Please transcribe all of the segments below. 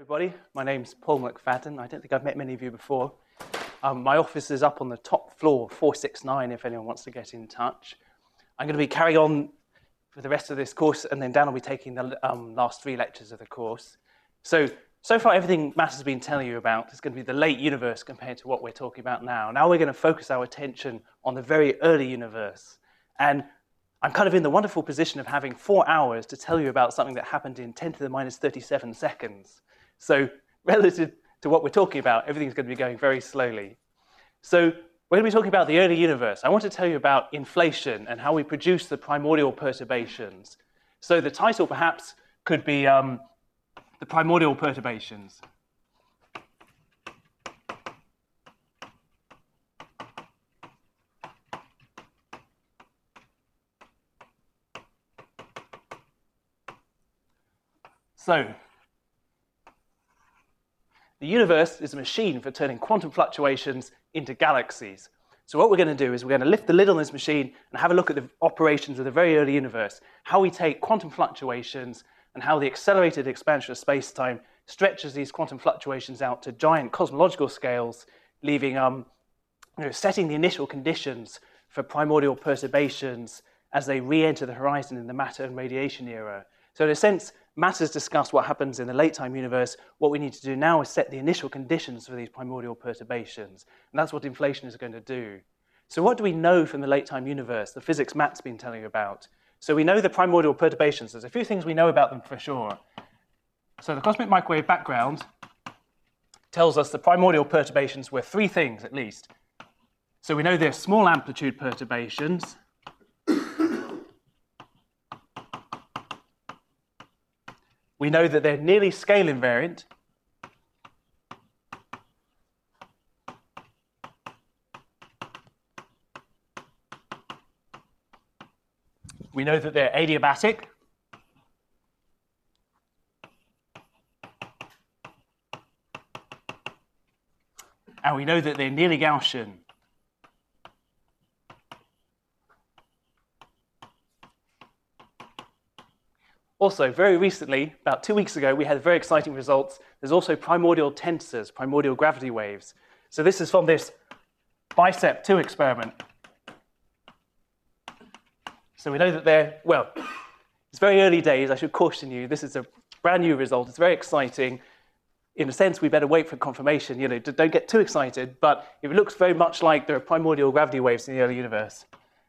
everybody. My name's Paul McFadden. I don't think I've met many of you before. My office is up on the top floor, 469, if anyone wants to get in touch. I'm going to be carrying on for the rest of this course, and then Dan will be taking the last 3 lectures of the course. So far, everything Matt has been telling you about is going to be the late universe compared to what we're talking about now. Now we're going to focus our attention on the very early universe. And I'm kind of in the wonderful position of having 4 hours to tell you about something that happened in 10 to the minus 37 seconds. So relative to what we're talking about, everything's going to be going very slowly. So we're going to be talking about the early universe. I want to tell you about inflation and how we produce the primordial perturbations. So the title perhaps could be the primordial perturbations. So, the universe is a machine for turning quantum fluctuations into galaxies. So what we're going to do is we're going to lift the lid on this machine and have a look at the operations of the very early universe, how we take quantum fluctuations and how the accelerated expansion of space-time stretches these quantum fluctuations out to giant cosmological scales, leaving, setting the initial conditions for primordial perturbations as they re-enter the horizon in the matter and radiation era. So in a sense, Matt has discussed what happens in the late-time universe. What we need to do now is set the initial conditions for these primordial perturbations. And that's what inflation is going to do. So what do we know from the late-time universe, the physics Matt's been telling you about? So we know the primordial perturbations. There's a few things we know about them for sure. So the cosmic microwave background tells us the primordial perturbations were 3 things at least. So we know they're small amplitude perturbations. We know that they're nearly scale invariant. We know that they're adiabatic. And we know that they're nearly Gaussian. Also, very recently, about 2 weeks ago, we had very exciting results. There's also primordial tensors, primordial gravity waves. So this is from this BICEP2 experiment. So we know that they're, well, it's very early days. I should caution you, this is a brand new result. It's very exciting. In a sense, we better wait for confirmation. Don't get too excited, but it looks very much like there are primordial gravity waves in the early universe.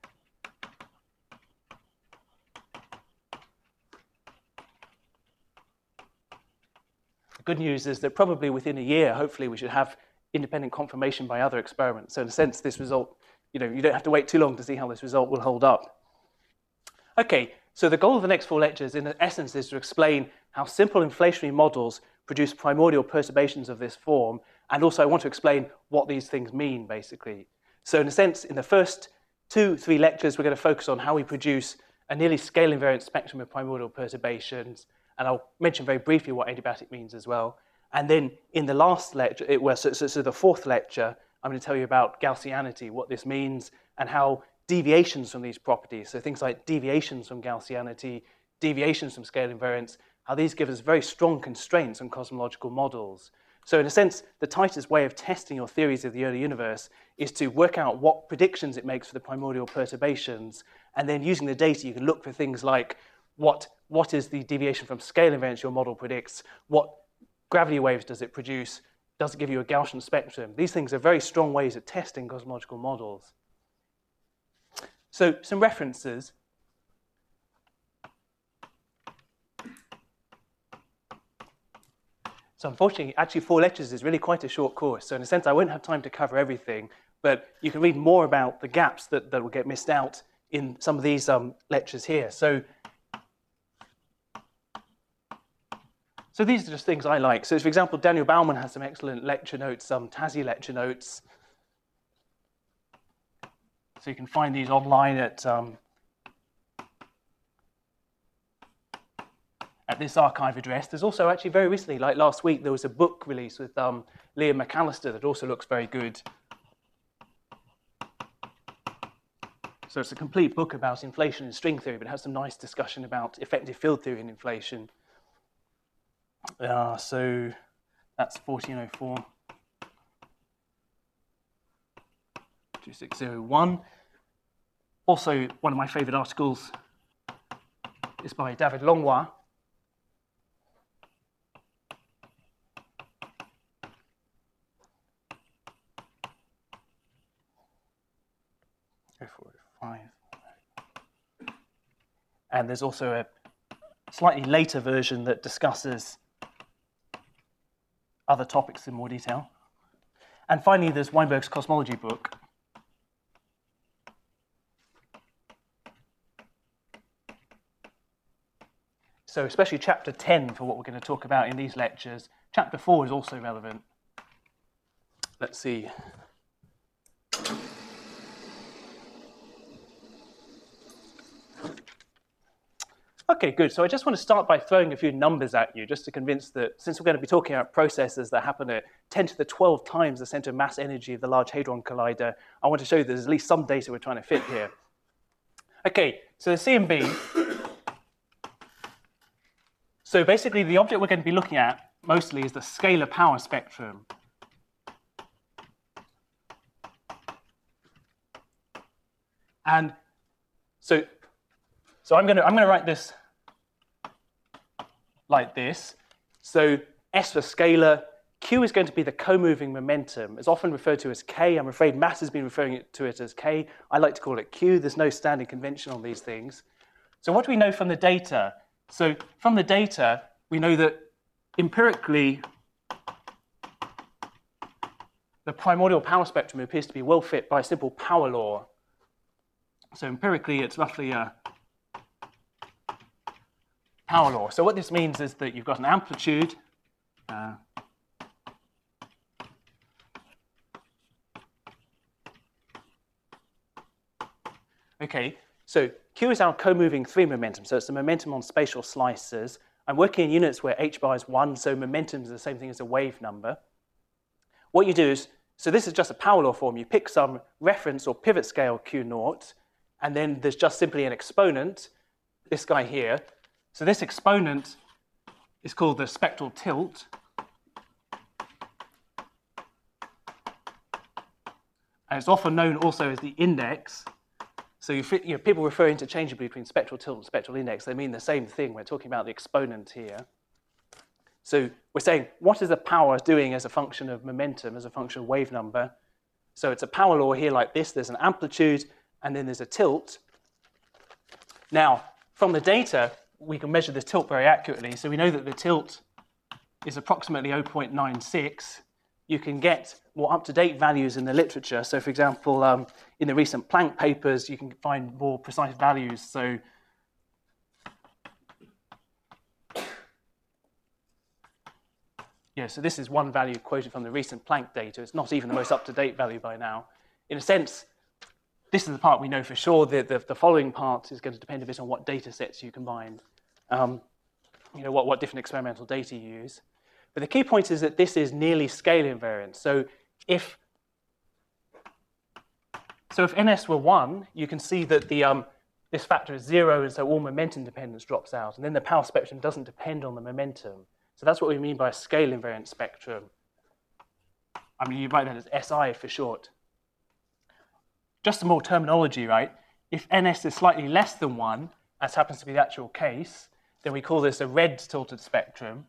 Good news is that probably within a year, hopefully, we should have independent confirmation by other experiments. So in a sense, this result, you don't have to wait too long to see how this result will hold up. Okay, so the goal of the next 4 lectures, in essence, is to explain how simple inflationary models produce primordial perturbations of this form, and also I want to explain what these things mean, basically. So in a sense, in the first 2-3 lectures, we're going to focus on how we produce a nearly scale invariant spectrum of primordial perturbations, and I'll mention very briefly what adiabatic means as well. And then in the last lecture, the 4th lecture, I'm going to tell you about Gaussianity, what this means, and how deviations from these properties, so things like deviations from Gaussianity, deviations from scale invariance, how these give us very strong constraints on cosmological models. So in a sense, the tightest way of testing your theories of the early universe is to work out what predictions it makes for the primordial perturbations, and then using the data, you can look for things like what is the deviation from scale invariance your model predicts? What gravity waves does it produce? Does it give you a Gaussian spectrum? These things are very strong ways of testing cosmological models. So some references. So unfortunately, actually 4 lectures is really quite a short course. So in a sense, I won't have time to cover everything, but you can read more about the gaps that will get missed out in some of these lectures here. So these are just things I like. So for example, Daniel Baumann has some excellent lecture notes, some TASI lecture notes. So you can find these online at this archive address. There's also actually very recently, like last week, there was a book release with Liam McAllister that also looks very good. So it's a complete book about inflation and string theory, but it has some nice discussion about effective field theory and inflation. So That's 1404. 2601. Also, one of my favorite articles is by David Longlois. And there's also a slightly later version that discusses other topics in more detail. And finally, there's Weinberg's cosmology book. So especially chapter 10 for what we're going to talk about in these lectures. Chapter 4 is also relevant. Let's see. Okay, good. So I just want to start by throwing a few numbers at you, just to convince that since we're going to be talking about processes that happen at 10 to the 12 times the center of mass energy of the Large Hadron Collider, I want to show you there's at least some data we're trying to fit here. Okay, so the CMB. So basically, the object we're going to be looking at mostly is the scalar power spectrum. And so I'm going to write this like this. So S for scalar, Q is going to be the co-moving momentum. It's often referred to as K. I'm afraid mass has been referring to it as K. I like to call it Q. There's no standing convention on these things. So what do we know from the data? So from the data, we know that empirically, the primordial power spectrum appears to be well fit by a simple power law. So empirically, it's roughly a power law. So what this means is that you've got an amplitude. Okay, so Q is our co-moving 3 momentum. So it's the momentum on spatial slices. I'm working in units where h bar is 1, so momentum is the same thing as a wave number. What you do is, so this is just a power law form. You pick some reference or pivot scale Q naught, and then there's just simply an exponent, this guy here. So this exponent is called the spectral tilt. And it's often known also as the index. So people refer interchangeably between spectral tilt and spectral index. They mean the same thing. We're talking about the exponent here. So we're saying, what is the power doing as a function of momentum, as a function of wave number? So it's a power law here like this. There's an amplitude, and then there's a tilt. Now, from the data, we can measure this tilt very accurately. So we know that the tilt is approximately 0.96. You can get more up-to-date values in the literature. So for example, in the recent Planck papers, you can find more precise values. So yeah, so this is one value quoted from the recent Planck data. It's not even the most up-to-date value by now. In a sense, this is the part we know for sure. The following part is going to depend a bit on what data sets you combine, what different experimental data you use. But the key point is that this is nearly scale invariant. So if ns were 1, you can see that this factor is 0, and so all momentum dependence drops out. And then the power spectrum doesn't depend on the momentum. So that's what we mean by a scale invariant spectrum. I mean, you write that as SI for short. Just some more terminology, right? If ns is slightly less than 1, as happens to be the actual case, then we call this a red tilted spectrum.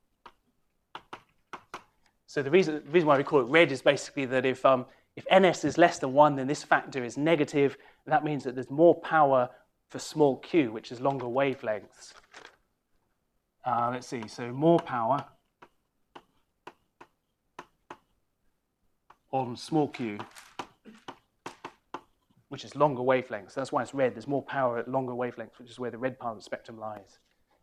So the reason why we call it red is basically that if ns is less than 1, then this factor is negative, and that means that there's more power for small q, which is longer wavelengths. Let's see, so more power on small q, which is longer wavelengths. That's why it's red. There's more power at longer wavelengths, which is where the red part of the spectrum lies.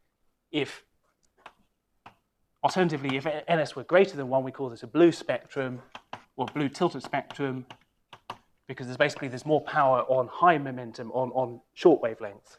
Alternatively, if ns were greater than 1, we call this a blue spectrum or blue tilted spectrum, because there's more power on high momentum on short wavelengths.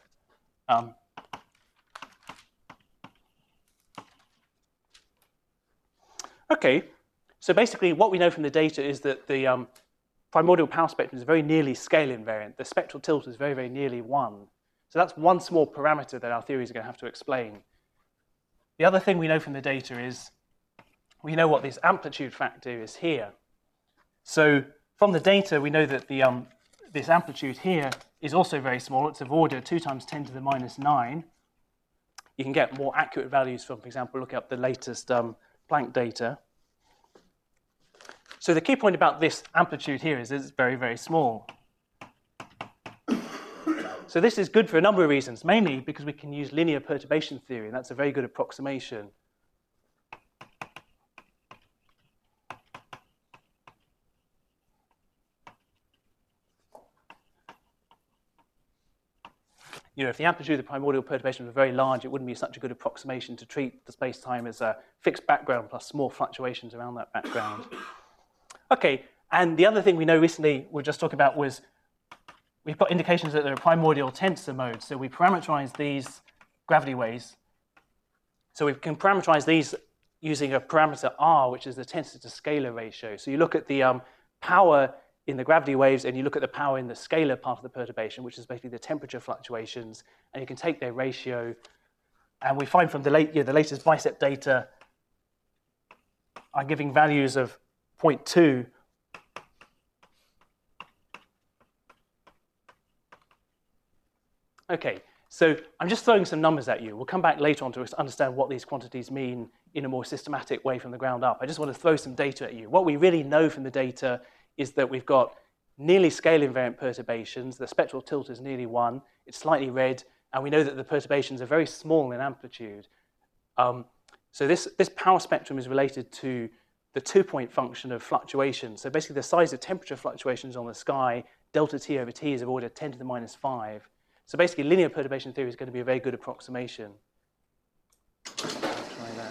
Okay, so basically what we know from the data is that the primordial power spectrum is very nearly scale invariant. The spectral tilt is very, very nearly 1. So that's one small parameter that our theories are going to have to explain. The other thing we know from the data is we know what this amplitude factor is here. So from the data, we know that this amplitude here is also very small. It's of order 2 times 10 to the minus 9. You can get more accurate values from, for example, looking up the latest Planck data. So the key point about this amplitude here is it's very, very small. So this is good for a number of reasons, mainly because we can use linear perturbation theory, and that's a very good approximation. If the amplitude of the primordial perturbation was very large, it wouldn't be such a good approximation to treat the space-time as a fixed background plus small fluctuations around that background. Okay, and the other thing we know recently we were just talking about was we've got indications that there are primordial tensor modes. So we parameterize these gravity waves. So we can parameterize these using a parameter R, which is the tensor to scalar ratio. So you look at the power in the gravity waves, and you look at the power in the scalar part of the perturbation, which is basically the temperature fluctuations, and you can take their ratio. And we find from the latest BICEP data are giving values of 0.2. Okay, so I'm just throwing some numbers at you. We'll come back later on to understand what these quantities mean in a more systematic way from the ground up. I just want to throw some data at you. What we really know from the data is that we've got nearly scale invariant perturbations. The spectral tilt is nearly 1. It's slightly red, and we know that the perturbations are very small in amplitude. So this power spectrum is related to the 2-point function of fluctuation. So basically the size of temperature fluctuations on the sky, delta T over T, is of order 10 to the minus 5. So basically linear perturbation theory is going to be a very good approximation. Try that.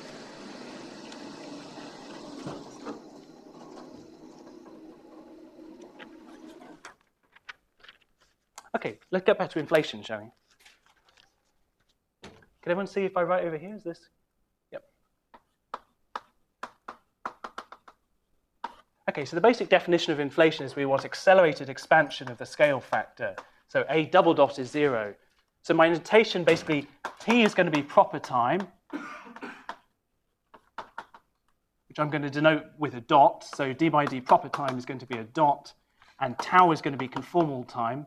Okay, let's get back to inflation, shall we? Can everyone see if I write over here? Is this? Yep. Okay, so the basic definition of inflation is we want accelerated expansion of the scale factor. So A double dot is 0. So my notation, basically, T is going to be proper time, which I'm going to denote with a dot. So d by d proper time is going to be a dot, and tau is going to be conformal time,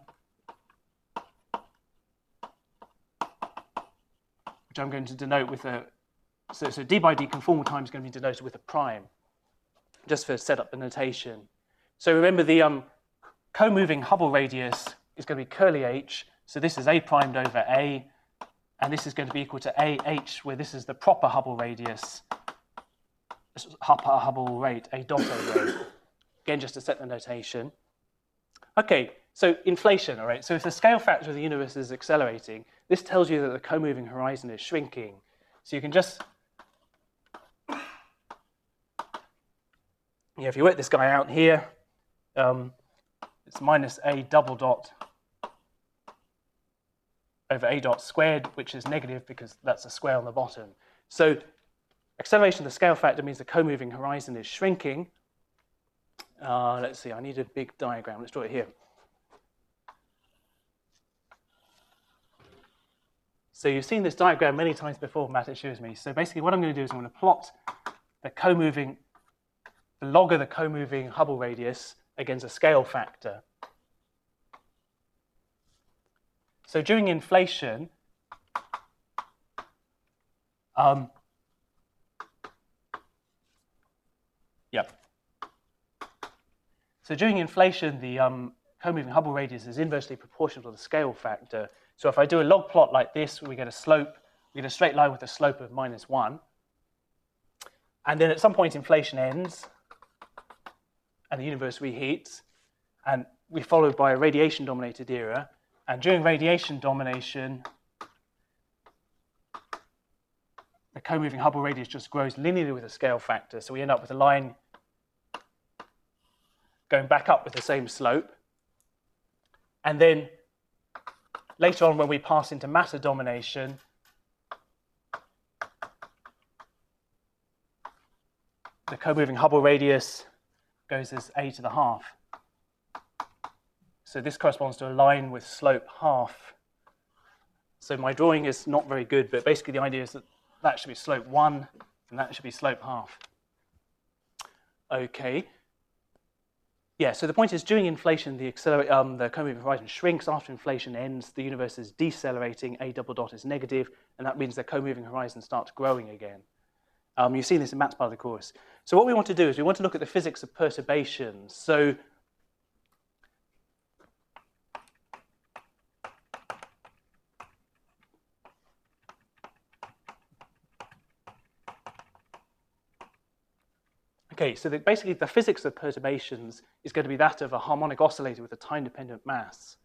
which I'm going to denote with a, so d by d conformal time is going to be denoted with a prime, just for set up the notation. So remember the co-moving Hubble radius is going to be curly h, so this is a primed over a, and this is going to be equal to ah, where this is the proper Hubble radius, Hubble rate, a dot a rate. Again, just to set the notation. Okay, so inflation, all right? So if the scale factor of the universe is accelerating, this tells you that the co-moving horizon is shrinking. So you can just, if you work this guy out here, it's minus a double dot over a dot squared, which is negative because that's a square on the bottom. So acceleration of the scale factor means the co-moving horizon is shrinking. Let's see, I need a big diagram. Let's draw it here. So you've seen this diagram many times before, Matt, it shows me. So basically what I'm going to do is I'm going to plot the log of the co-moving Hubble radius against a scale factor. So during inflation, So during inflation, the co-moving Hubble radius is inversely proportional to the scale factor. So if I do a log plot like this, we get a slope, we get a straight line with a slope of -1. And then at some point inflation ends, and the universe reheats, and we're followed by a radiation-dominated era. And during radiation domination, the co-moving Hubble radius just grows linearly with a scale factor. So we end up with a line going back up with the same slope. And then later on, when we pass into matter domination, the co-moving Hubble radius goes as a to the half. So this corresponds to a line with slope half. So my drawing is not very good, but basically the idea is that that should be slope 1, and that should be slope half. Okay. Yeah, so the point is during inflation, the co-moving horizon shrinks. After inflation ends, the universe is decelerating, A double dot is negative, and that means the co-moving horizon starts growing again. You've seen this in maths part of the course. So what we want to do is we want to look at the physics of perturbations. So basically the physics of perturbations is going to be that of a harmonic oscillator with a time-dependent mass.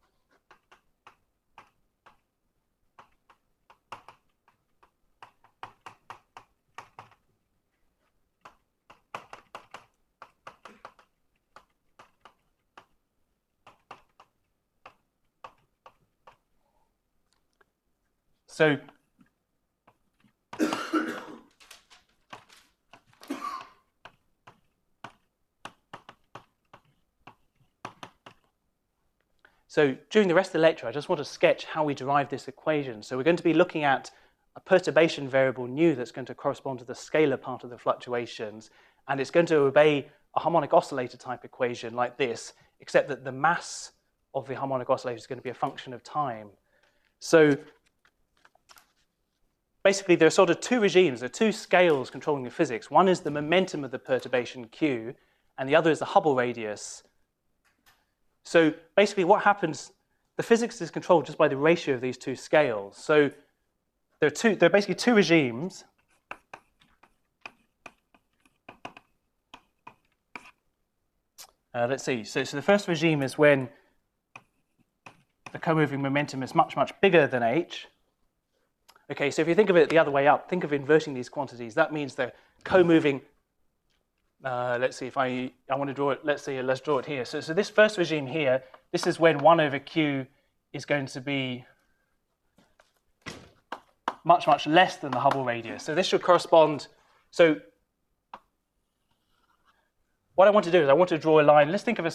So during the rest of the lecture, I just want to sketch how we derive this equation. So we're going to be looking at a perturbation variable nu that's going to correspond to the scalar part of the fluctuations, and it's going to obey a harmonic oscillator type equation like this, except that the mass of the harmonic oscillator is going to be a function of time. So basically, there are sort of two regimes, there are two scales controlling the physics. One is the momentum of the perturbation q, and the other is the Hubble radius. So basically what happens, the physics is controlled just by the ratio of these two scales. So there are basically two regimes. Let's see, so the first regime is when the co-moving momentum is much, much bigger than h. Okay, so if you think of it the other way up, think of inverting these quantities. That means the co-moving, let's see if I want to draw it, let's draw it here. So this first regime here, this is when 1 over q is going to be much, much less than the Hubble radius. So this should correspond, so what I want to do is I want to draw a line. Let's think of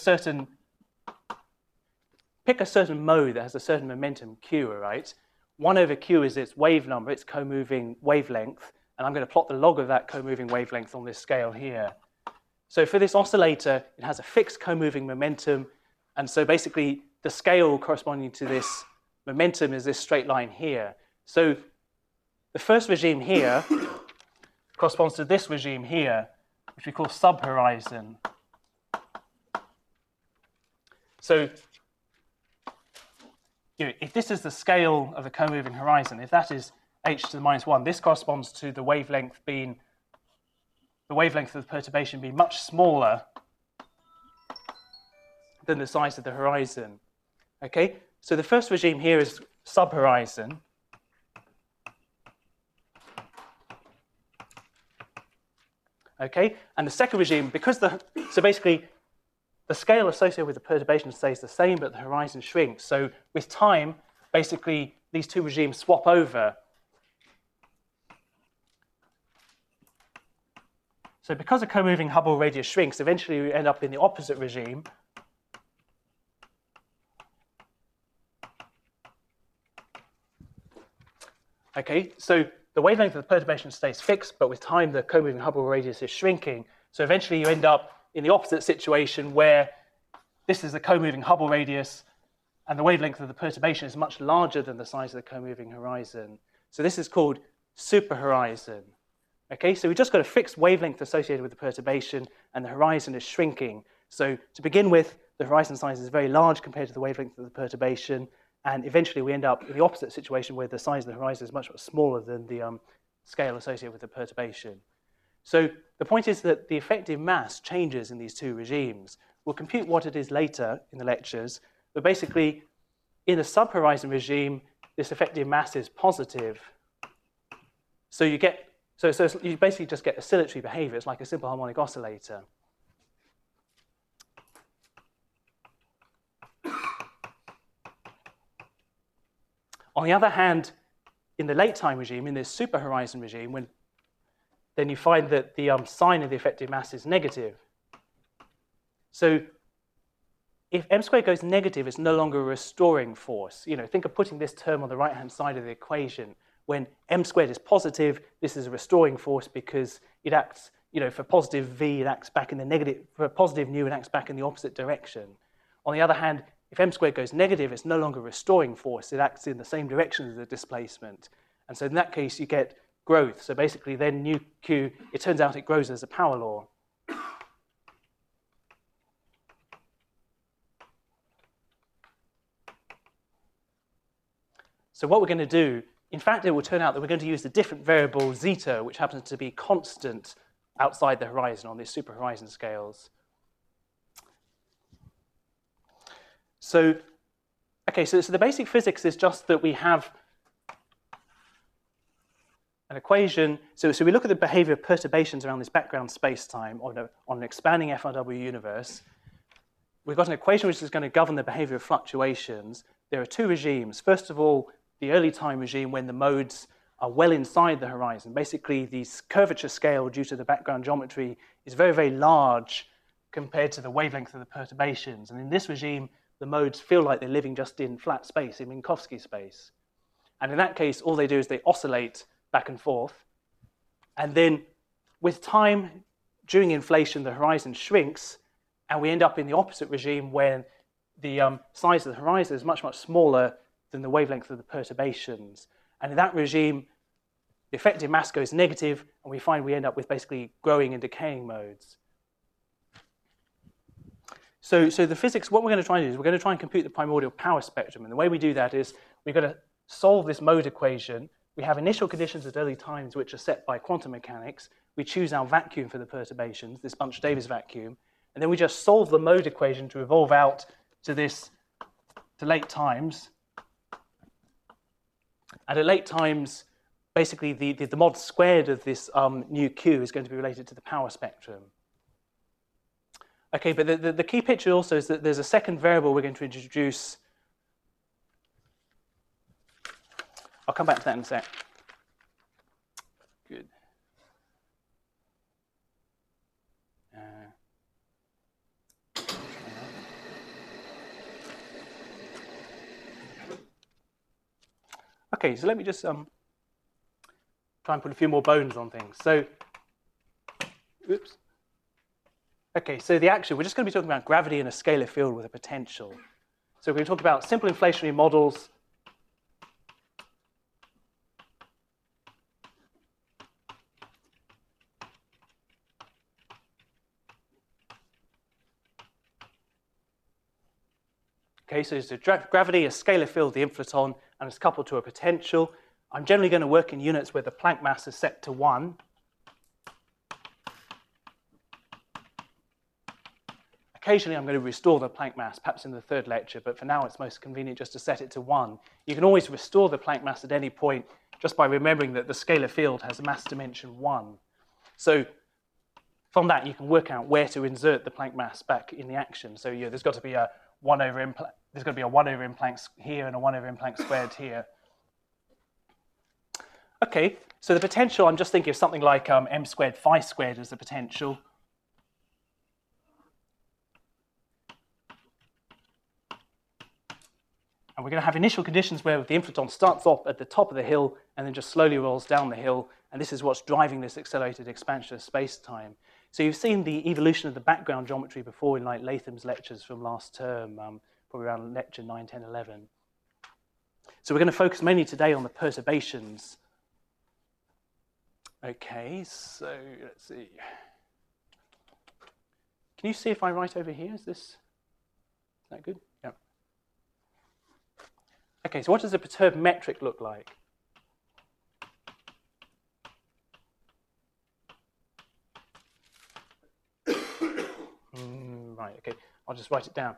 pick a certain mode that has a certain momentum q, all right? 1 over q is its wave number, its co-moving wavelength, and I'm going to plot the log of that co-moving wavelength on this scale here. So for this oscillator, it has a fixed co-moving momentum, and so basically the scale corresponding to this momentum is this straight line here. So the first regime here corresponds to this regime here, which we call subhorizon. So if this is the scale of the co-moving horizon, if that is h to the minus 1, this corresponds to the wavelength of the perturbation being much smaller than the size of the horizon. Okay, so the first regime here is subhorizon. Okay, and the second regime, so basically the scale associated with the perturbation stays the same, but the horizon shrinks. So with time, basically these two regimes swap over. So because the co-moving Hubble radius shrinks, eventually we end up in the opposite regime. Okay, so the wavelength of the perturbation stays fixed, but with time the co-moving Hubble radius is shrinking. So eventually you end up in the opposite situation where this is the co-moving Hubble radius and the wavelength of the perturbation is much larger than the size of the co-moving horizon. So this is called superhorizon. Okay, so we just got a fixed wavelength associated with the perturbation and the horizon is shrinking. So to begin with, the horizon size is very large compared to the wavelength of the perturbation, and eventually we end up in the opposite situation where the size of the horizon is much, much smaller than the scale associated with the perturbation. So the point is that the effective mass changes in these two regimes. We'll compute what it is later in the lectures, but basically in the subhorizon regime, this effective mass is positive. So you basically just get oscillatory behavior. It's like a simple harmonic oscillator. On the other hand, in the late time regime, in this superhorizon regime, then you find that the sign of the effective mass is negative. So if m squared goes negative, it's no longer a restoring force. Think of putting this term on the right-hand side of the equation. When m squared is positive, this is a restoring force because it acts for positive v, it acts back in the negative, for positive nu, it acts back in the opposite direction. On the other hand, if m squared goes negative, it's no longer restoring force, it acts in the same direction as the displacement. And so in that case, you get growth. So basically then nu q, it turns out it grows as a power law. So what we're going to do, in fact, it will turn out that we're going to use the different variable zeta, which happens to be constant outside the horizon on these super horizon scales. So, okay, so the basic physics is just that we have an equation. So we look at the behavior of perturbations around this background space-time on an expanding FRW universe. We've got an equation which is going to govern the behavior of fluctuations. There are two regimes. First of all, the early time regime when the modes are well inside the horizon. Basically, the curvature scale due to the background geometry is very, very large compared to the wavelength of the perturbations. And in this regime, the modes feel like they're living just in flat space, in Minkowski space. And in that case, all they do is they oscillate back and forth. And then with time, during inflation, the horizon shrinks, and we end up in the opposite regime when the size of the horizon is much, much smaller than the wavelength of the perturbations. And in that regime, the effective mass goes negative, and we find we end up with basically growing and decaying modes. So the physics, what we're going to try and do is we're going to try and compute the primordial power spectrum. And the way we do that is we're going to solve this mode equation. We have initial conditions at early times which are set by quantum mechanics. We choose our vacuum for the perturbations, this Bunch-Davies vacuum. And then we just solve the mode equation to evolve out to late times. And at late times, basically the mod squared of this nu q is going to be related to the power spectrum. Okay, but the key picture also is that there's a second variable we're going to introduce. I'll come back to that in a sec. Good. Okay, so let me just try and put a few more bones on things. So, oops. Okay, so we're just going to be talking about gravity in a scalar field with a potential. So we're going to talk about simple inflationary models. Okay, so gravity, a scalar field, the inflaton, and it's coupled to a potential. I'm generally going to work in units where the Planck mass is set to 1. Occasionally, I'm going to restore the Planck mass, perhaps in the third lecture, but for now, it's most convenient just to set it to 1. You can always restore the Planck mass at any point just by remembering that the scalar field has a mass dimension 1. So from that, you can work out where to insert the Planck mass back in the action. So there's got to be a 1 over m Planck here and a 1 over m Planck squared here. Okay, so the potential, I'm just thinking of something like m squared phi squared as the potential. And we're going to have initial conditions where the inflaton starts off at the top of the hill and then just slowly rolls down the hill. And this is what's driving this accelerated expansion of space-time. So you've seen the evolution of the background geometry before in like Latham's lectures from last term, probably around lecture 9, 10, 11. So we're going to focus mainly today on the perturbations. Okay, so let's see. Can you see if I write over here? Is that good? Yeah. Okay, so what does a perturbed metric look like? Right, okay, I'll just write it down.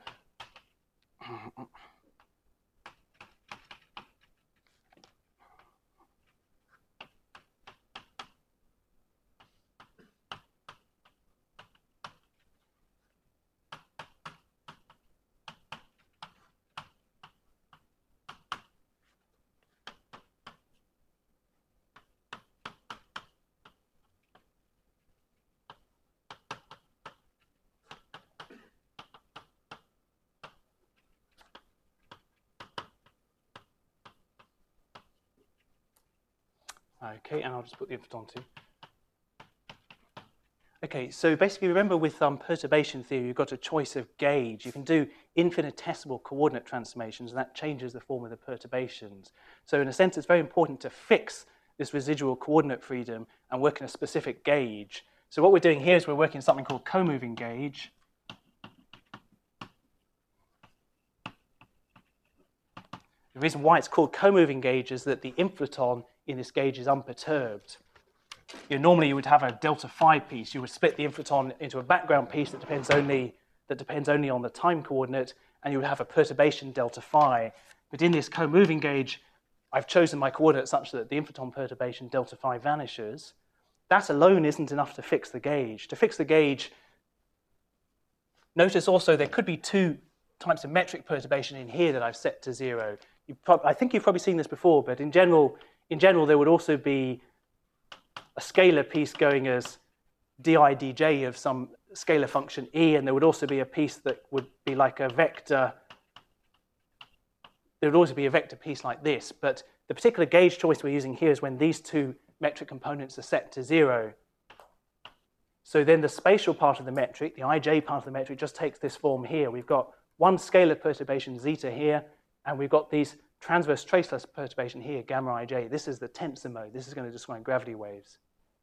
Okay, and I'll just put the inflaton too. Okay, so basically remember with perturbation theory, you've got a choice of gauge. You can do infinitesimal coordinate transformations, and that changes the form of the perturbations. So in a sense, it's very important to fix this residual coordinate freedom and work in a specific gauge. So what we're doing here is we're working something called co-moving gauge. The reason why it's called co-moving gauge is that the inflaton in this gauge is unperturbed. Normally you would have a delta phi piece. You would split the inflaton into a background piece that depends only on the time coordinate, and you would have a perturbation delta phi. But in this co-moving gauge, I've chosen my coordinate such that the inflaton perturbation delta phi vanishes. That alone isn't enough to fix the gauge. To fix the gauge, notice also there could be two types of metric perturbation in here that I've set to 0. I think you've probably seen this before, but in general, there would also be a scalar piece going as di dj of some scalar function e, and there would also be a piece that would be like a vector. There would also be a vector piece like this, but the particular gauge choice we're using here is when these two metric components are set to 0. So then the spatial part of the metric, the ij part of the metric, just takes this form here. We've got one scalar perturbation zeta here, and we've got these transverse traceless perturbation here, gamma ij. This is the tensor mode. This is going to describe gravity waves.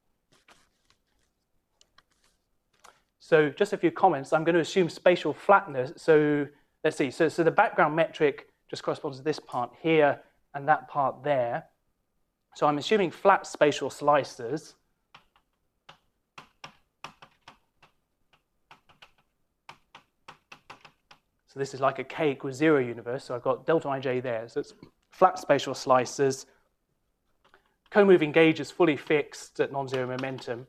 So just a few comments. I'm going to assume spatial flatness. So let's see. So the background metric just corresponds to this part here and that part there. So I'm assuming flat spatial slices. So this is like a k equals 0 universe. So I've got delta ij there. So it's flat spatial slices. Co-moving gauge is fully fixed at non-zero momentum.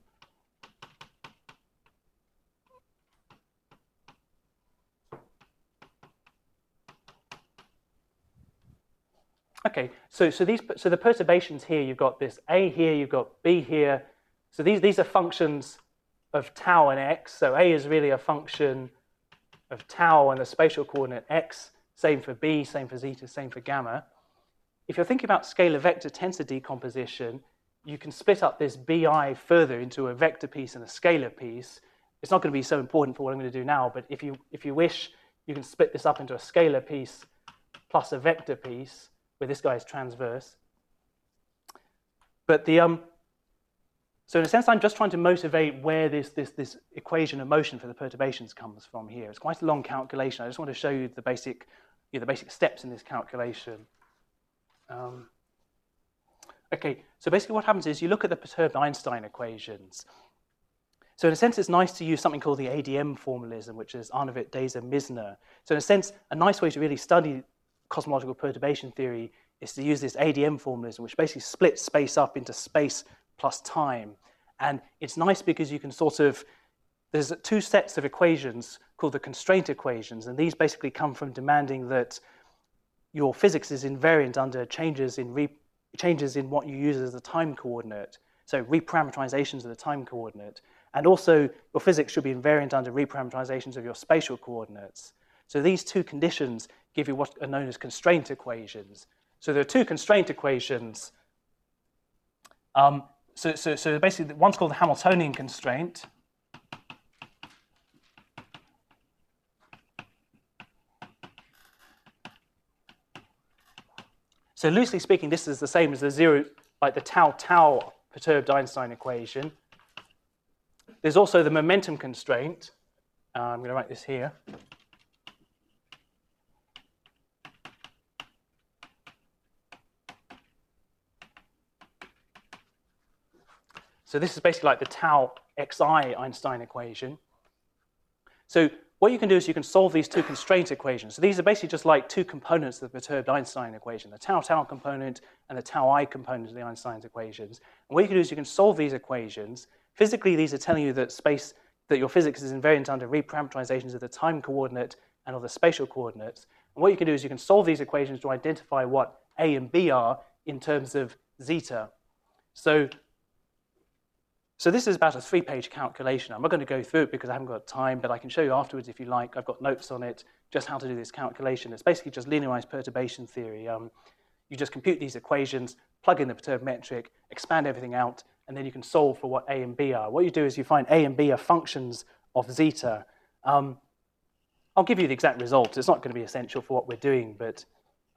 Okay, so the perturbations here, you've got this A here, you've got B here. So these are functions of tau and x. So A is really a function of tau and the spatial coordinate x. Same for B, same for zeta, same for gamma. If you're thinking about scalar vector tensor decomposition, you can split up this BI further into a vector piece and a scalar piece. It's not going to be so important for what I'm going to do now, but if you wish, you can split this up into a scalar piece plus a vector piece, where this guy is transverse. But so in a sense, I'm just trying to motivate where this equation of motion for the perturbations comes from here. It's quite a long calculation. I just want to show you the basic steps in this calculation. Okay, so basically what happens is you look at the perturbed Einstein equations. So in a sense, it's nice to use something called the ADM formalism, which is Arnovit, Dazer, Misner. So in a sense, a nice way to really study cosmological perturbation theory is to use this ADM formalism, which basically splits space up into space plus time. And it's nice because you can there's two sets of equations called the constraint equations, and these basically come from demanding that your physics is invariant under changes in what you use as the time coordinate, so reparameterizations of the time coordinate. And also, your physics should be invariant under reparameterizations of your spatial coordinates. So these two conditions give you what are known as constraint equations. So there are two constraint equations. So basically, one's called the Hamiltonian constraint. So loosely speaking, this is the same as the zero, like the tau perturbed Einstein equation. There's also the momentum constraint. I'm going to write this here. So this is basically like the tau xi Einstein equation. So what you can do is you can solve these two constraint equations. So these are basically just like two components of the perturbed Einstein equation, the tau component and the tau I component of the Einstein's equations. And what you can do is you can solve these equations. Physically, these are telling you that your physics is invariant under reparameterizations of the time coordinate and of the spatial coordinates. And what you can do is you can solve these equations to identify what A and B are in terms of zeta. So this is about a 3-page calculation. I'm not going to go through it because I haven't got time, but I can show you afterwards if you like. I've got notes on it, just how to do this calculation. It's basically just linearized perturbation theory. You just compute these equations, plug in the perturbed metric, expand everything out, and then you can solve for what A and B are. What you do is you find A and B are functions of zeta. I'll give you the exact result. It's not going to be essential for what we're doing, but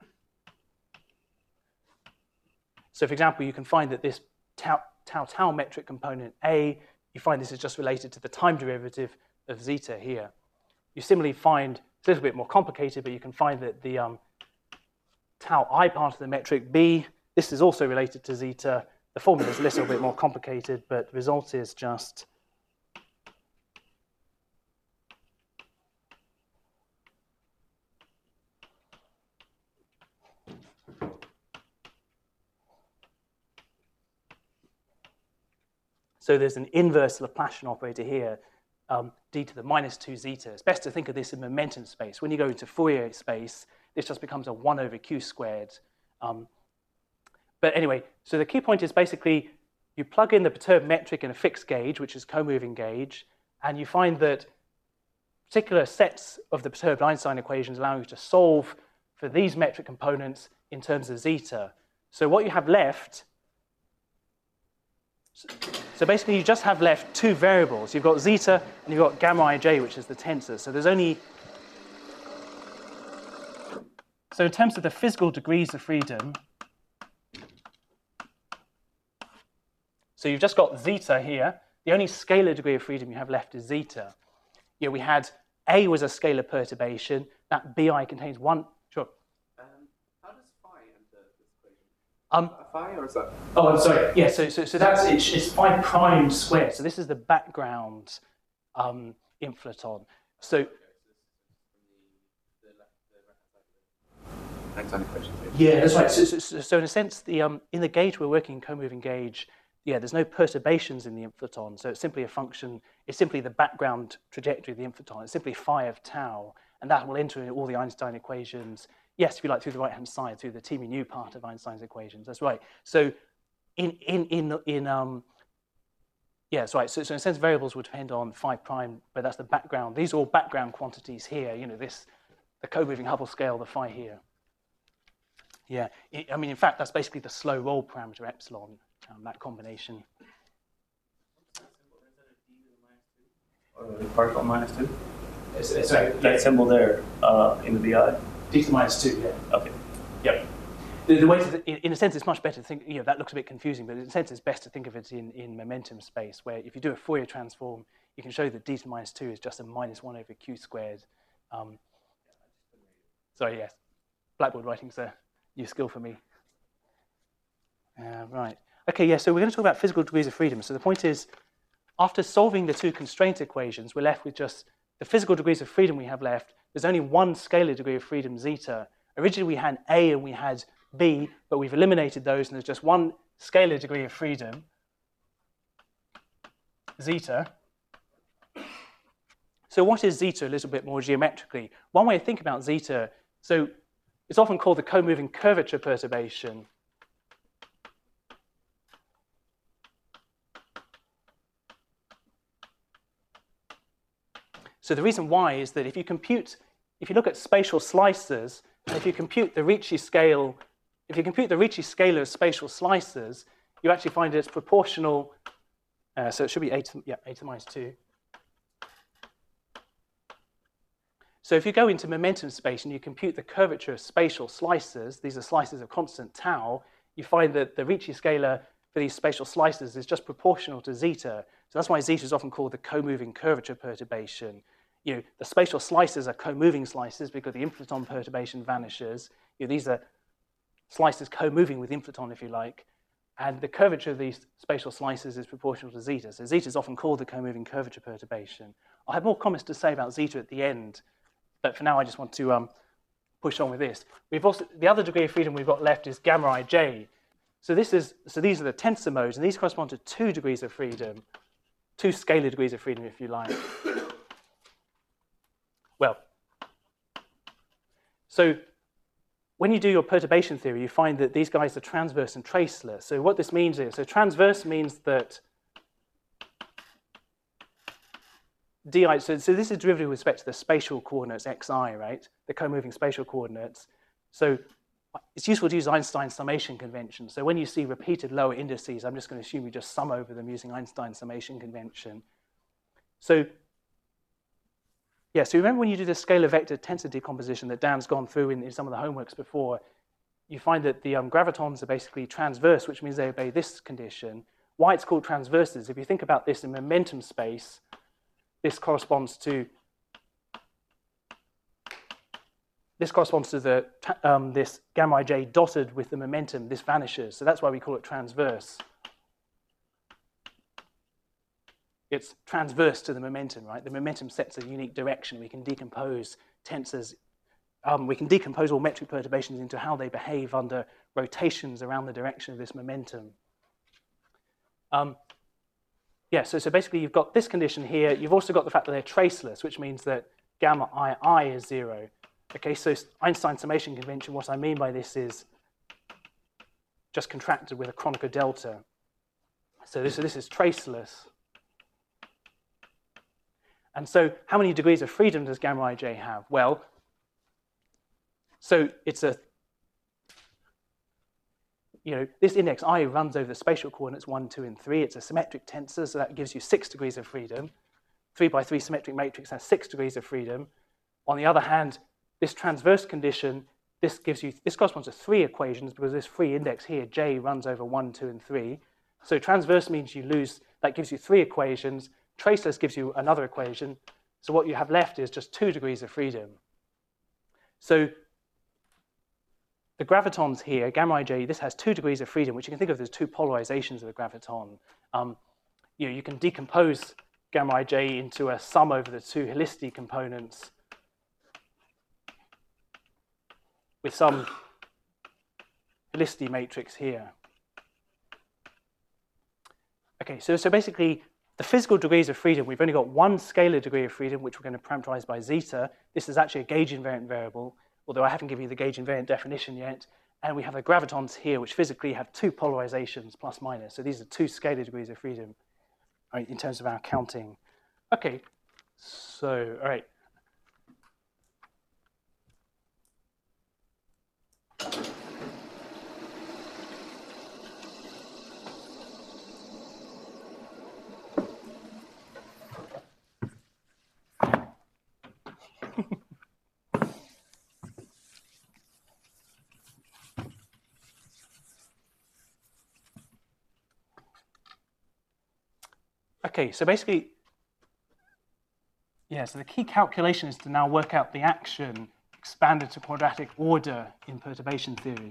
so for example, you can find that this tau metric component A, you find this is just related to the time derivative of zeta here. You similarly find, it's a little bit more complicated, but you can find that the tau I part of the metric B, this is also related to zeta. The formula is a little bit more complicated, but the result is just so there's an inverse Laplacian operator here, d to the minus 2 zeta. It's best to think of this in momentum space. When you go into Fourier space, this just becomes a 1 over q squared. But anyway, so the key point is basically you plug in the perturbed metric in a fixed gauge, which is co-moving gauge, and you find that particular sets of the perturbed Einstein equations allow you to solve for these metric components in terms of zeta. So what you have left, so basically you just have left two variables. You've got zeta and you've got gamma ij, which is the tensor. So there's only, so in terms of the physical degrees of freedom, so you've just got zeta here. The only scalar degree of freedom you have left is zeta. Yeah, we had A was a scalar perturbation. That Bi contains one. Sure. How does phi enter this equation? Phi, or is that? Oh, I'm sorry. Yeah, so that's it's phi prime squared. So this is the background inflaton. So Einstein equation. yeah, that's right. So in a sense, the in the gauge we're working, co-moving gauge, yeah, there's no perturbations in the inflaton, so it's simply a function, it's simply the background trajectory of the inflaton. It's simply phi of tau, and that will enter in all the Einstein equations, yes, if you like, through the right-hand side, through the T mu part of Einstein's equations. That's right. So yeah, that's right. So in a sense, variables would depend on phi prime, but that's the background. These are all background quantities here. You know, this, the co-moving Hubble scale, the phi here. Yeah, I mean, in fact, that's basically the slow roll parameter epsilon, that combination. The particle minus 2? Sorry, That symbol there in the BI? d to the minus 2, yeah. Okay. Yep. The way to, in a sense, it's much better to think, you know, that looks a bit confusing, but in a sense, it's best to think of it in momentum space, where if you do a Fourier transform, you can show that d to the minus 2 is just a minus 1 over q squared. Sorry, yes. Blackboard writing's a new skill for me. Right. Okay, yeah, so we're going to talk about physical degrees of freedom. So the point is, after solving the two constraint equations, we're left with just the physical degrees of freedom we have left. There's only one scalar degree of freedom, zeta. Originally, we had A and we had B, but we've eliminated those, and there's just one scalar degree of freedom, zeta. So what is zeta a little bit more geometrically? One way to think about zeta, so it's often called the co-moving curvature perturbation. So the reason why is that if you look at spatial slices, and if you compute the Ricci scale, if you compute the Ricci scalar of spatial slices, you actually find it's proportional. So it should be a to the minus 2. So if you go into momentum space and you compute the curvature of spatial slices, these are slices of constant tau, you find that the Ricci scalar for these spatial slices is just proportional to zeta. So that's why zeta is often called the co-moving curvature perturbation. You know, the spatial slices are co-moving slices because the inflaton perturbation vanishes. You know, these are slices co-moving with inflaton, if you like, and the curvature of these spatial slices is proportional to zeta. So zeta is often called the co-moving curvature perturbation. I'll have more comments to say about zeta at the end, but for now I just want to push on with this. We've also, the other degree of freedom we've got left is gamma ij. So these are the tensor modes, and these correspond to 2 degrees of freedom, 2 scalar degrees of freedom, if you like. Well, so when you do your perturbation theory, you find that these guys are transverse and traceless. So what this means is, so transverse means that di, so this is derivative with respect to the spatial coordinates xi, right? The co-moving spatial coordinates. So it's useful to use Einstein's summation convention. So when you see repeated lower indices, I'm just going to assume you just sum over them using Einstein's summation convention. So yeah, so remember when you do the scalar vector tensor decomposition that Dan's gone through in some of the homeworks before, you find that the gravitons are basically transverse, which means they obey this condition. Why it's called transverse is, if you think about this in momentum space, this corresponds to the this gamma ij dotted with the momentum. This vanishes, so that's why we call it transverse. It's transverse to the momentum, right? The momentum sets a unique direction. We can decompose tensors. We can decompose all metric perturbations into how they behave under rotations around the direction of this momentum. Yeah, so basically you've got this condition here. You've also got the fact that they're traceless, which means that gamma ii is 0. Okay, so Einstein summation convention, what I mean by this is just contracted with a Kronecker delta. So this is traceless. And so how many degrees of freedom does gamma ij have? Well, so it's this index I runs over the spatial coordinates 1, 2, and 3. It's a symmetric tensor, so that gives you 6 degrees of freedom. 3 by 3 symmetric matrix has 6 degrees of freedom. On the other hand, this transverse condition, this corresponds to 3 equations because this free index here, j, runs over 1, 2, and 3. So transverse means you lose, that gives you 3 equations. Traceless gives you another equation. So what you have left is just 2 degrees of freedom. So the gravitons here, gamma ij, this has 2 degrees of freedom, which you can think of as 2 polarizations of the graviton. You can decompose gamma ij into a sum over the 2 helicity components with some helicity matrix here. Okay, so basically, the physical degrees of freedom, we've only got one scalar degree of freedom, which we're going to parameterize by zeta. This is actually a gauge invariant variable, although I haven't given you the gauge invariant definition yet. And we have the gravitons here, which physically have 2 polarizations, plus minus. So these are 2 scalar degrees of freedom, right, in terms of our counting. Okay, so, all right. Okay, so basically, yeah, so the key calculation is to now work out the action expanded to quadratic order in perturbation theory.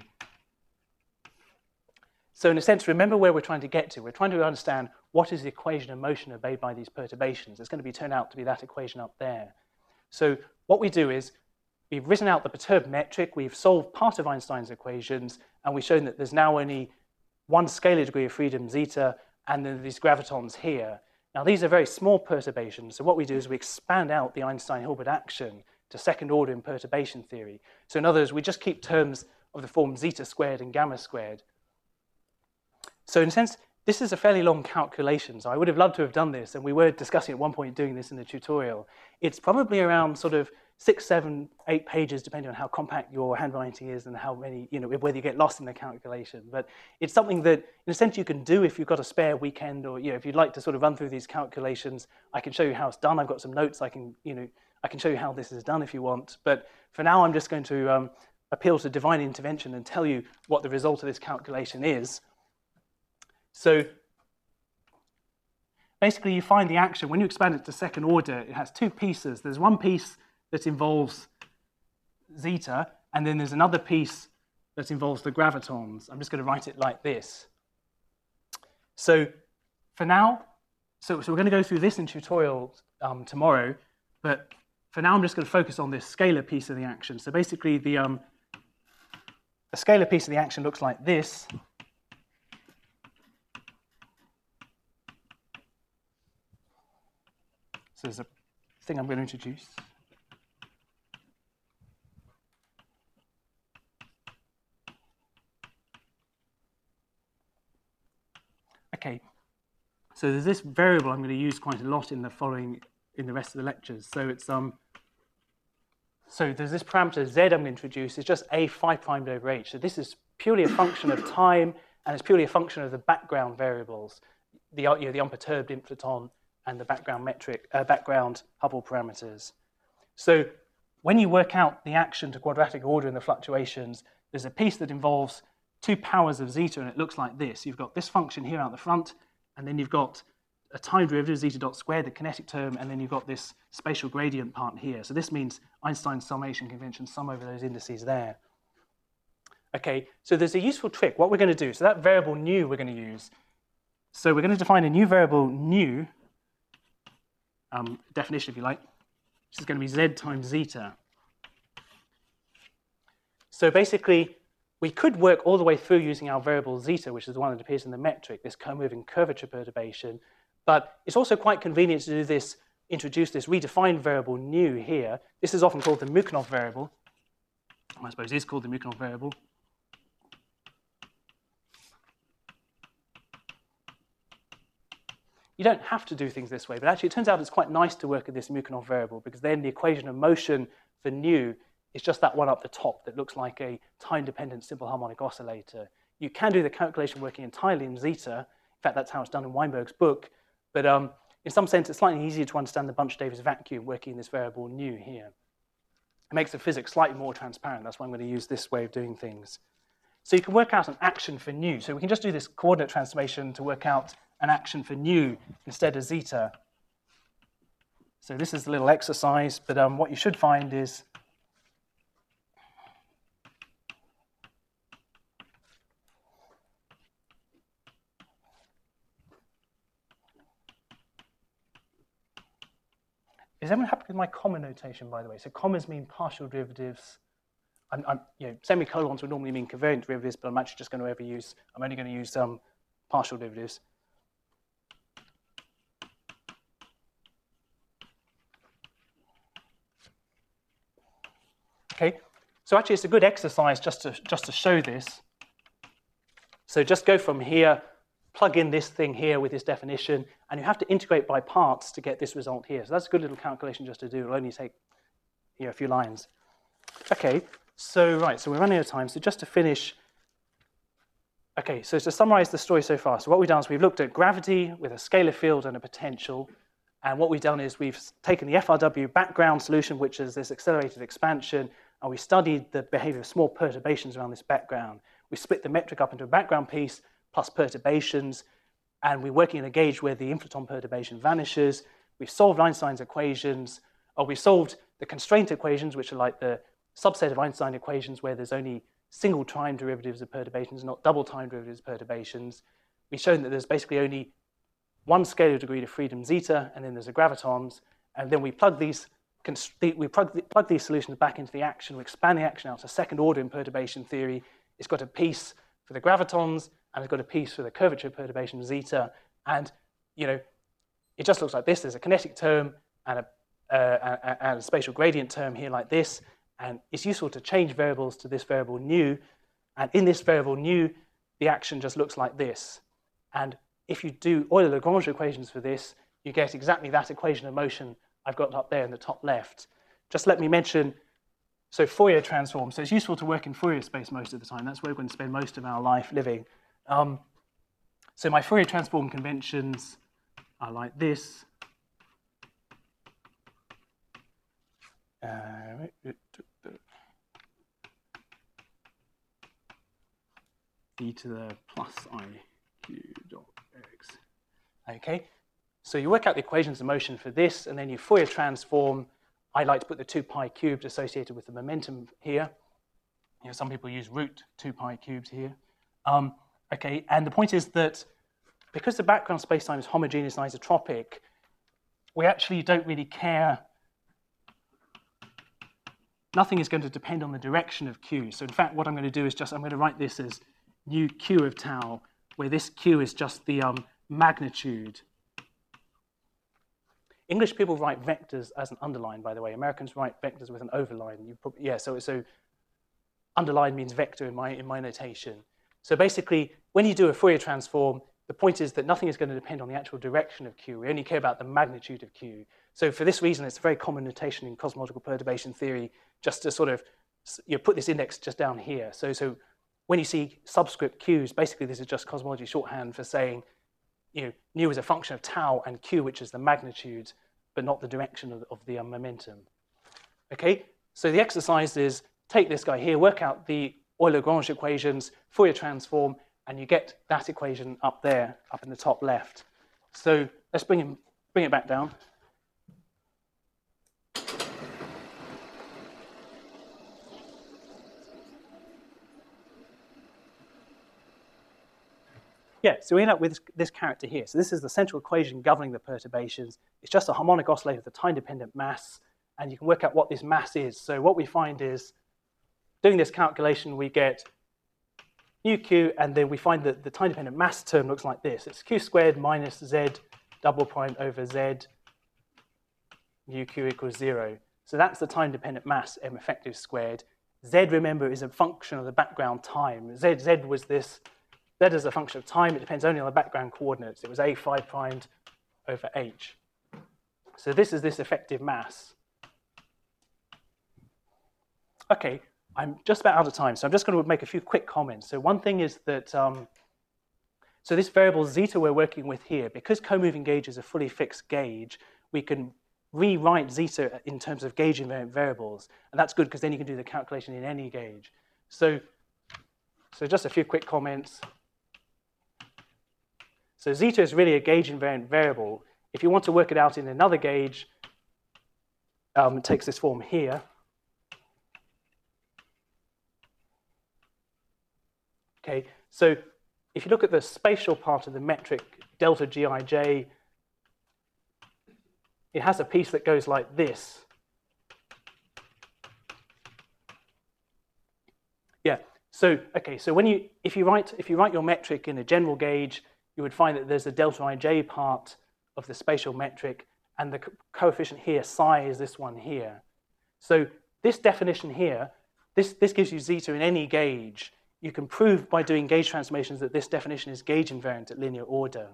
So in a sense, remember where we're trying to get to. We're trying to understand what is the equation of motion obeyed by these perturbations. It's going to turn out to be that equation up there. So what we do is we've written out the perturbed metric, we've solved part of Einstein's equations, and we've shown that there's now only one scalar degree of freedom, zeta, and then these gravitons here. Now, these are very small perturbations, so what we do is we expand out the Einstein-Hilbert action to second order in perturbation theory. So in other words, we just keep terms of the form zeta squared and gamma squared. So in a sense, this is a fairly long calculation, so I would have loved to have done this, and we were discussing at one point doing this in the tutorial. It's probably around sort of 6, 7, 8 pages, depending on how compact your handwriting is and how many, whether you get lost in the calculation. But it's something that, in a sense, you can do if you've got a spare weekend, or if you'd like to sort of run through these calculations. I can show you how it's done. I've got some notes. I can show you how this is done if you want. But for now, I'm just going to appeal to divine intervention and tell you what the result of this calculation is. So basically, you find the action. When you expand it to second order, it has 2 pieces. There's one piece that involves zeta, and then there's another piece that involves the gravitons. I'm just going to write it like this. So for now, so we're going to go through this in tutorial tomorrow, but for now I'm just going to focus on this scalar piece of the action. So basically the scalar piece of the action looks like this. So there's a thing I'm going to introduce. Okay, so there's this variable I'm going to use quite a lot in the rest of the lectures. So it's So there's this parameter z I'm going to introduce. It's just a 5 primed over h. So this is purely a function of time, and it's purely a function of the background variables, the unperturbed inflaton and the background Hubble parameters. So when you work out the action to quadratic order in the fluctuations, there's a piece that involves 2 powers of zeta, and it looks like this. You've got this function here out the front, and then you've got a time derivative, zeta dot squared, the kinetic term, and then you've got this spatial gradient part here. So this means Einstein's summation convention, sum over those indices there. Okay, so there's a useful trick. What we're going to do, so that variable nu we're going to use. So we're going to define a new variable nu, definition if you like, which is going to be z times zeta. So basically, we could work all the way through using our variable zeta, which is the one that appears in the metric, this co-moving curvature perturbation. But it's also quite convenient to do this, introduce this redefined variable nu here. This is often called the Mukhanov variable. I suppose it is called the Mukhanov variable. You don't have to do things this way, but actually it turns out it's quite nice to work with this Mukhanov variable, because then the equation of motion for nu is just that one up the top that looks like a time-dependent simple harmonic oscillator. You can do the calculation working entirely in zeta. In fact, that's how it's done in Weinberg's book. But in some sense, it's slightly easier to understand the Bunch-Davies vacuum working in this variable nu here. It makes the physics slightly more transparent. That's why I'm going to use this way of doing things. So you can work out an action for nu. So we can just do this coordinate transformation to work out an action for nu instead of zeta. So this is a little exercise, but what you should find is is everyone happy with my comma notation, by the way? So commas mean partial derivatives. Semicolons would normally mean covariant derivatives, but I'm actually just going to I'm only going to use partial derivatives. Okay, so actually it's a good exercise just to show this. So just go from here, plug in this thing here with this definition, and you have to integrate by parts to get this result here. So that's a good little calculation just to do. It'll only take a few lines. Okay, so we're running out of time. So just to finish, okay, so to summarize the story so far, so what we've done is we've looked at gravity with a scalar field and a potential. And what we've done is we've taken the FRW background solution, which is this accelerated expansion, and we studied the behavior of small perturbations around this background. We split the metric up into a background piece plus perturbations, and we're working in a gauge where the inflaton perturbation vanishes. We've solved Einstein's equations, or we've solved the constraint equations, which are like the subset of Einstein equations where there's only single time derivatives of perturbations, not double time derivatives of perturbations. We've shown that there's basically only one scalar degree of freedom zeta, and then there's the gravitons, and then we plug these plug these solutions back into the action. We expand the action out to second order in perturbation theory. It's got a piece for the gravitons, and it's got a piece for the curvature perturbation zeta, and it just looks like this. There's a kinetic term and a spatial gradient term here like this, and it's useful to change variables to this variable nu, and in this variable nu, the action just looks like this. And if you do Euler-Lagrange equations for this, you get exactly that equation of motion I've got up there in the top left. Just let me mention, so Fourier transform. So it's useful to work in Fourier space most of the time. That's where we're going to spend most of our life living. So my Fourier transform conventions are like this. E to the plus I q dot x. Okay, so you work out the equations of motion for this, and then you Fourier transform. I like to put the 2 pi cubed associated with the momentum here. Some people use root 2 pi cubed here. Okay, and the point is that because the background spacetime is homogeneous and isotropic, we actually don't really care. Nothing is going to depend on the direction of q. So in fact, what I'm going to do is I'm going to write this as nu q of tau, where this q is just the magnitude. English people write vectors as an underline, by the way. Americans write vectors with an overline. So underline means vector in my notation. So basically, when you do a Fourier transform, the point is that nothing is going to depend on the actual direction of Q. We only care about the magnitude of Q. So for this reason, it's a very common notation in cosmological perturbation theory just to sort of put this index just down here. So when you see subscript Q's, basically this is just cosmology shorthand for saying nu is a function of tau and Q, which is the magnitude, but not the direction of the momentum. Okay, so the exercise is take this guy here, work out the Euler-Lagrange equations, Fourier transform, and you get that equation up there, up in the top left. So let's bring it back down. Yeah, so we end up with this character here. So this is the central equation governing the perturbations. It's just a harmonic oscillator with a time-dependent mass, and you can work out what this mass is. So what we find is, doing this calculation, we get nu q, and then we find that the time-dependent mass term looks like this. It's q squared minus z double prime over z mu q equals 0. So that's the time-dependent mass, m effective squared. Z, remember, is a function of the background time. Z was this. Z is a function of time. It depends only on the background coordinates. It was a 5 primed over h. So this is this effective mass. Okay, I'm just about out of time, so I'm just going to make a few quick comments. So one thing is that, so this variable zeta we're working with here, because co-moving gauge is a fully fixed gauge, we can rewrite zeta in terms of gauge invariant variables. And that's good because then you can do the calculation in any gauge. So just a few quick comments. So zeta is really a gauge invariant variable. If you want to work it out in another gauge, it takes this form here. Okay, so if you look at the spatial part of the metric delta Gij, it has a piece that goes like this. Yeah. So okay. So if you write your metric in a general gauge, you would find that there's a delta Ij part of the spatial metric, and the coefficient here, psi, is this one here. So this definition here, this gives you zeta in any gauge. You can prove by doing gauge transformations that this definition is gauge invariant at linear order.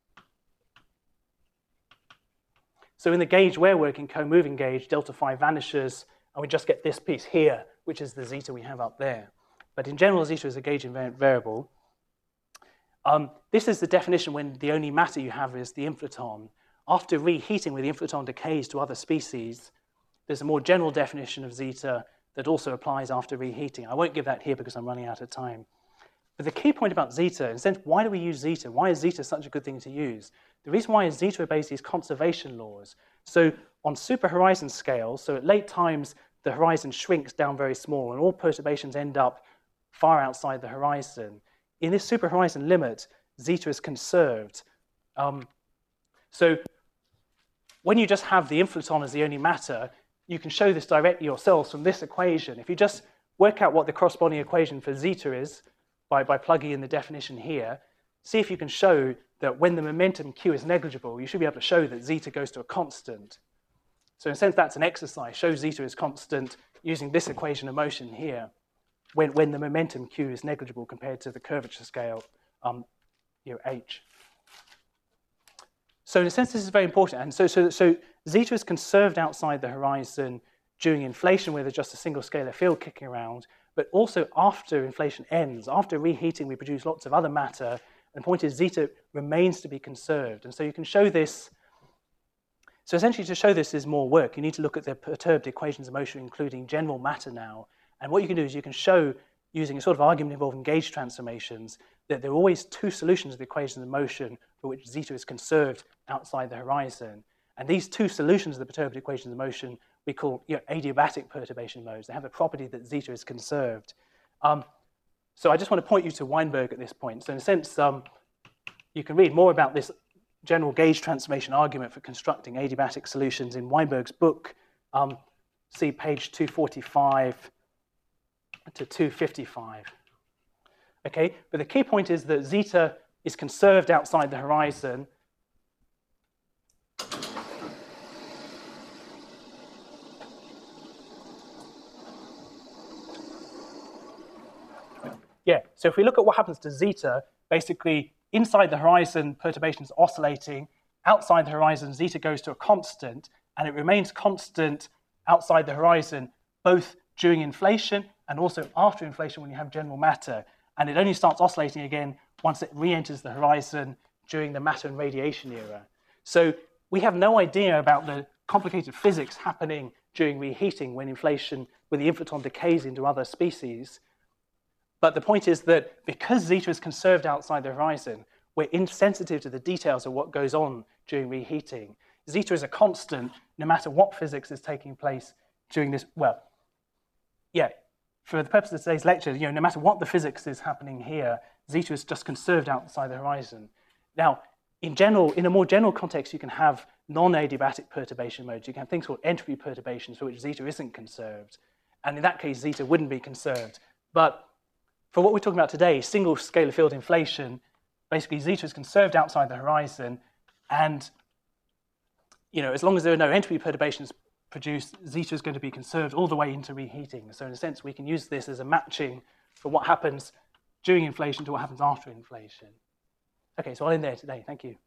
So in the gauge we're working, co-moving gauge, delta phi vanishes, and we just get this piece here, which is the zeta we have up there. But in general, zeta is a gauge invariant variable. This is the definition when the only matter you have is the inflaton. After reheating, where the inflaton decays to other species, there's a more general definition of zeta that also applies after reheating. I won't give that here because I'm running out of time. But the key point about zeta, in a sense, why do we use zeta? Why is zeta such a good thing to use? The reason why is zeta obeys these conservation laws. So on superhorizon scales, so at late times, the horizon shrinks down very small, and all perturbations end up far outside the horizon. In this superhorizon limit, zeta is conserved. So when you just have the inflaton as the only matter, you can show this directly yourselves from this equation. If you just work out what the corresponding equation for zeta is by plugging in the definition here, see if you can show that when the momentum q is negligible, you should be able to show that zeta goes to a constant. So in a sense, that's an exercise. Show zeta is constant using this equation of motion here when the momentum q is negligible compared to the curvature scale h. So in a sense, this is very important. And so zeta is conserved outside the horizon during inflation, where there's just a single scalar field kicking around, but also after inflation ends. After reheating, we produce lots of other matter, and the point is zeta remains to be conserved. And so you can show this. So essentially, to show this is more work. You need to look at the perturbed equations of motion, including general matter now. And what you can do is you can show, using a sort of argument involving gauge transformations, that there are always two solutions of the equations of motion for which zeta is conserved outside the horizon. And these two solutions of the perturbed equations of motion we call adiabatic perturbation modes. They have the property that zeta is conserved. So I just want to point you to Weinberg at this point. So in a sense, you can read more about this general gauge transformation argument for constructing adiabatic solutions in Weinberg's book. See page 245 to 255. Okay, but the key point is that zeta is conserved outside the horizon. Yeah, so if we look at what happens to zeta, basically inside the horizon, perturbations oscillating. Outside the horizon, zeta goes to a constant, and it remains constant outside the horizon, both during inflation and also after inflation when you have general matter. And it only starts oscillating again once it re-enters the horizon during the matter and radiation era. So we have no idea about the complicated physics happening during reheating when the inflaton decays into other species. But the point is that because zeta is conserved outside the horizon, we're insensitive to the details of what goes on during reheating. Zeta is a constant no matter what physics is taking place during this, well, yeah, for the purpose of today's lecture, no matter what the physics is happening here, zeta is just conserved outside the horizon. Now, in a more general context, you can have non-adiabatic perturbation modes. You can have things called entropy perturbations for which zeta isn't conserved. And in that case, zeta wouldn't be conserved. But for what we're talking about today, single scalar field inflation, basically zeta is conserved outside the horizon. And as long as there are no entropy perturbations produced, zeta is going to be conserved all the way into reheating. So in a sense, we can use this as a matching for what happens during inflation to what happens after inflation. Okay, so I'll end there today. Thank you.